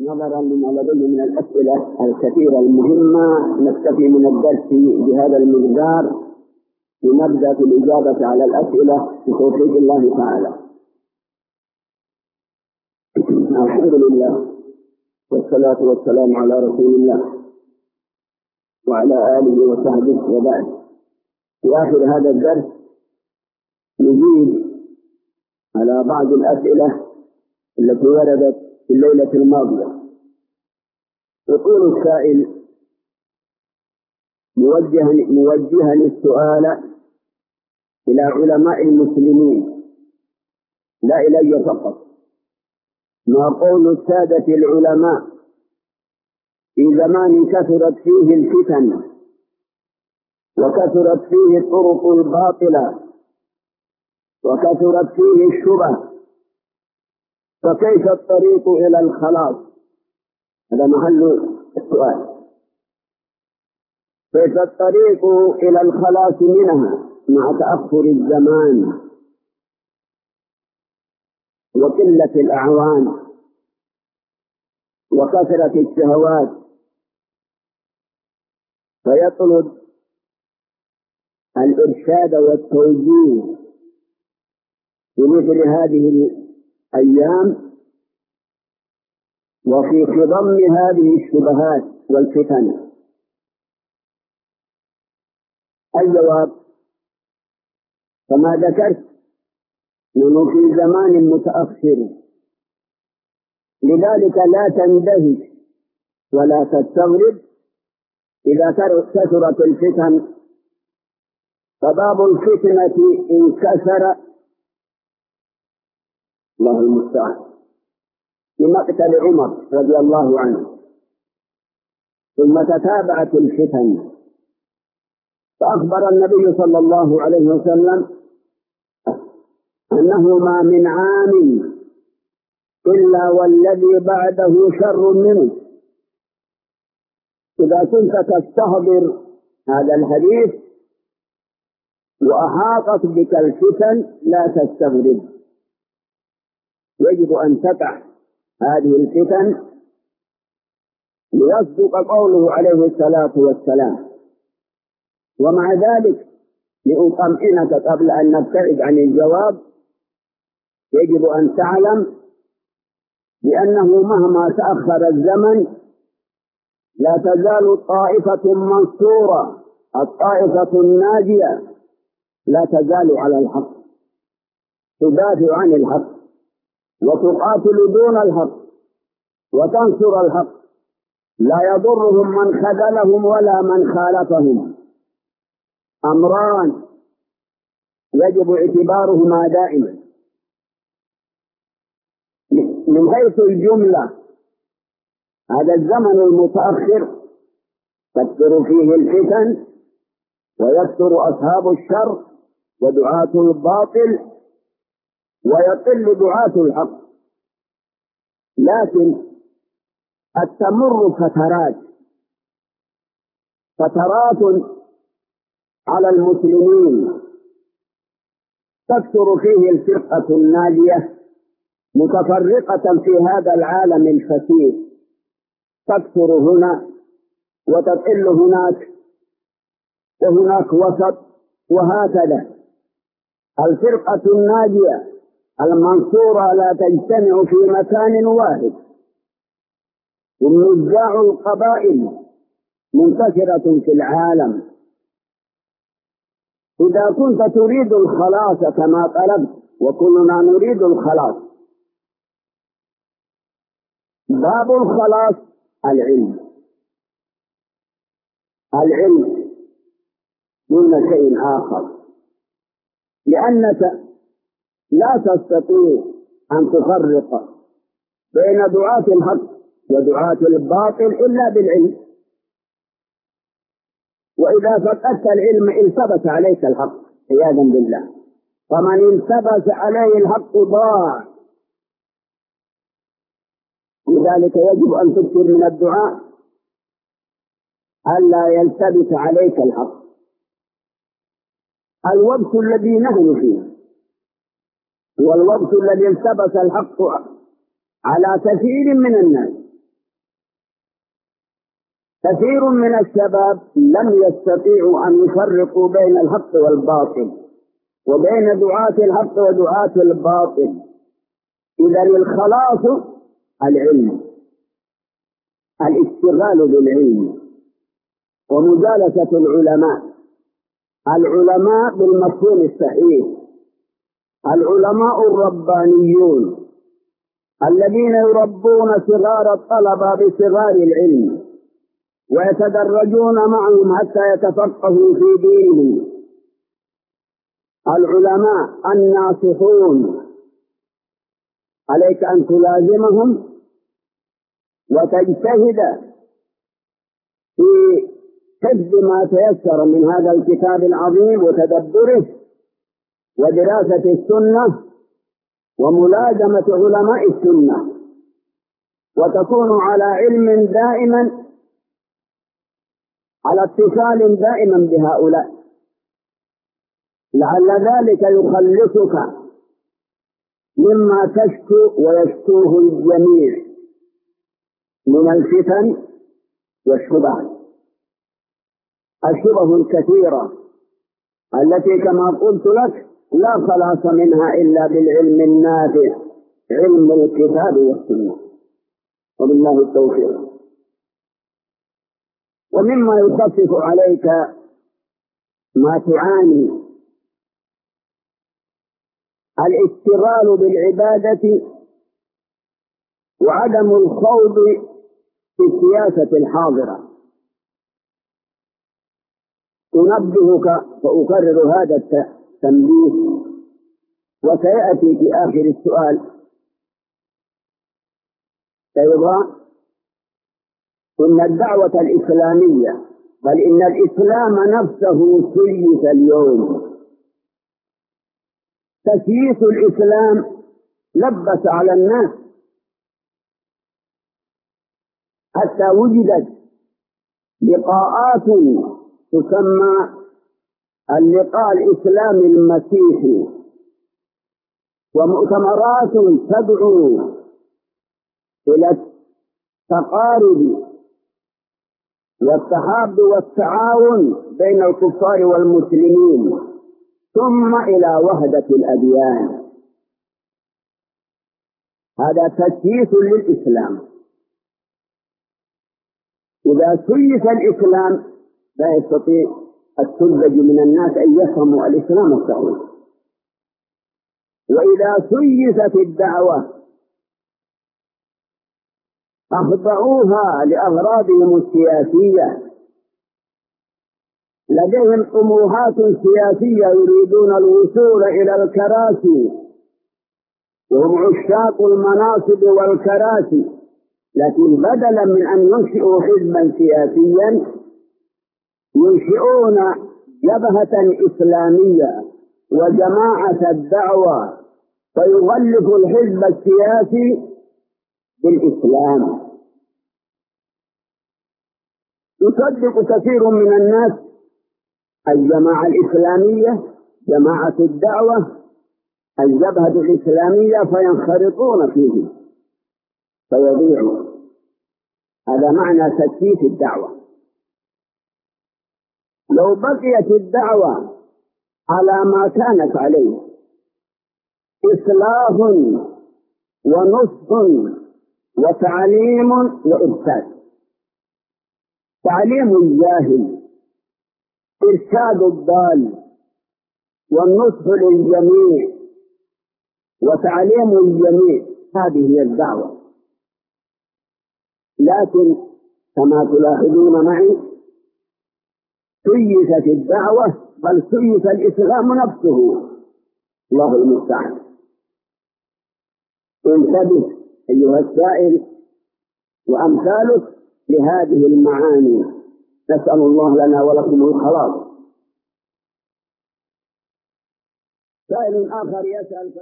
نظرا لما لديه من الأسئلة الكثيرة المهمة نكتفي من الدرس بهذا المقدار ونبدأ في الإجابة على الأسئلة بتوفيق الله تعالى. الحمد لله والصلاة والسلام على رسول الله وعلى آله وصحبه وبعد. في آخر هذا الدرس نجيب على بعض الأسئلة التي وردت في الليلة الماضية. يقول السائل موجها السؤال إلى علماء المسلمين لا إلي فقط: ما قول السادة العلماء في زمان كثرت فيه الفتن وكثرت فيه الطرق الباطلة وكثرت فيه الشبه، فكيف الطريق إلى الخلاص؟ هذا محل السؤال. كيف الطريق إلى الخلاص منها مع تأخر الزمان وقلة الأعوان وكثرة الشهوات؟ فيطلب الإرشاد والتوجيه في مثل هذه الأيام وفي خضم هذه الشبهات والفتن. الجواب: كما ذكرت نحن في زمان متأخر، لذلك لا تندهش ولا تستغرب إذا كثرت الفتن، فباب الفتنة انكسر، الله المستعان، بمقتل عمر رضي الله عنه، ثم تتابعت الفتن، فأخبر النبي صلى الله عليه وسلم أنه ما من عام إلا والذي بعده شر منه. إذا كنت تستحضر هذا الحديث وأحاطت بك الفتن لا تستغرب، يجب أن تقع هذه الفتن ليصدق قوله عليه الصلاة والسلام. ومع ذلك لأطمئنك قبل أن نبتعد عن الجواب يجب أن تعلم بأنه مهما تأخر الزمن لا تزال طائفة منصورة، الطائفة الناجية لا تزال على الحق، تدافع عن الحق وتقاتل دون الحق وتنصر الحق، لا يضرهم من خذلهم ولا من خالفهم. أمران يجب اعتبارهما دائما: من حيث الجملة هذا الزمن المتأخر تكثر فيه الفتن ويكثر أصحاب الشر ودعاة الباطل ويقل دعاة الحق، لكن تمر فترات على المسلمين تكثر فيه الفرقة الناجية متفرقة في هذا العالم الفسيح، تكثر هنا وتقل هناك وهناك وسط، وهكذا الفرقة الناجية المنصورة لا تجتمع في مكان واحد، ونزاع القبائل منتشرة في العالم. إذا كنت تريد الخلاص كما طلبت، وكلنا نريد الخلاص، باب الخلاص العلم دون شيء آخر، لأنك لا تستطيع أن تفرق بين دعاة الحق ودعاة الباطل إلا بالعلم، وإذا فقدت العلم التبس عليك الحق عياذا بالله، فمن التبس عليه الحق ضاع. لذلك يجب أن تكثر من الدعاء ألا يلتبس عليك الحق. الوقت الذي نحن فيه هو الوقت الذي التبس الحق على كثير من الناس، كثير من الشباب لم يستطيعوا أن يفرقوا بين الحق والباطل وبين دعاة الحق ودعاة الباطل. إذا الخلاص العلم، الاشتغال بالعلم ومجالسة العلماء بالمفهوم الصحيح، العلماء الربانيون الذين يربون صغار الطلبة بصغار العلم ويتدرجون معهم حتى يتفقهوا في دينهم، العلماء الناصحون عليك أن تلازمهم وتجتهد في حفظ ما تيسر من هذا الكتاب العظيم وتدبره ودراسة السنة وملازمة علماء السنة، وتكون على علم دائما، على اتصال دائما بهؤلاء، لعل ذلك يخلصك مما تشكو ويشكوه الجميع من الفتن والشبهات، الشبه الكثيرة التي كما قلت لك لا خلاص منها إلا بالعلم النافع، علم الكتاب والسنة، وبالله التوفيق. ومما يخفف عليك ما تعاني الاشتغال بالعبادة وعدم الخوض في السياسة الحاضرة. أنبهك فأكرر هذا التنبيه وسيأتي في آخر السؤال أيضا إن الدعوة الإسلامية، بل إن الإسلام نفسه سيس اليوم. تسييس الإسلام لبس على الناس حتى وجدت لقاءات تسمى اللقاء الإسلامي المسيحي، ومؤتمرات تدعو إلى التقارب والتحاب والتعاون بين الكفار والمسلمين، ثم إلى وحدة الأديان. هذا تسييس للإسلام. إذا سيس الإسلام لا يستطيع السذج من الناس أن يفهموا الإسلام الصحيح. وإذا سيست الدعوة أخضعوها لأغراضهم السياسية، لديهم طموحات سياسية يريدون الوصول إلى الكراسي، وهم عشاق المناصب والكراسي، لكن بدلا من أن ينشئوا حزبا سياسيا ينشئون جبهة إسلامية وجماعة الدعوة، فيغلف الحزب السياسي بالإسلام. يصدق كثير من الناس الجماعة الإسلامية، جماعة الدعوة، الجبهة الإسلامية، فينخرطون فيه فيضيعوا. هذا معنى تسييس الدعوة. لو بقيت الدعوة على ما كانت عليه، إصلاح ونصح وتعليم وإرشاد، تعليم الجاهل، إرشاد الضال، والنصح للجميع وتعليم الجميع، هذه هي الدعوة. لكن كما تلاحظون معي سيست الدعوة، بل سيس الإسلام نفسه، الله المستعان. انتبه أيها السائل وأمثالك لهذه المعاني، نسأل الله لنا ولكم الخلاص. سائل آخر يسأل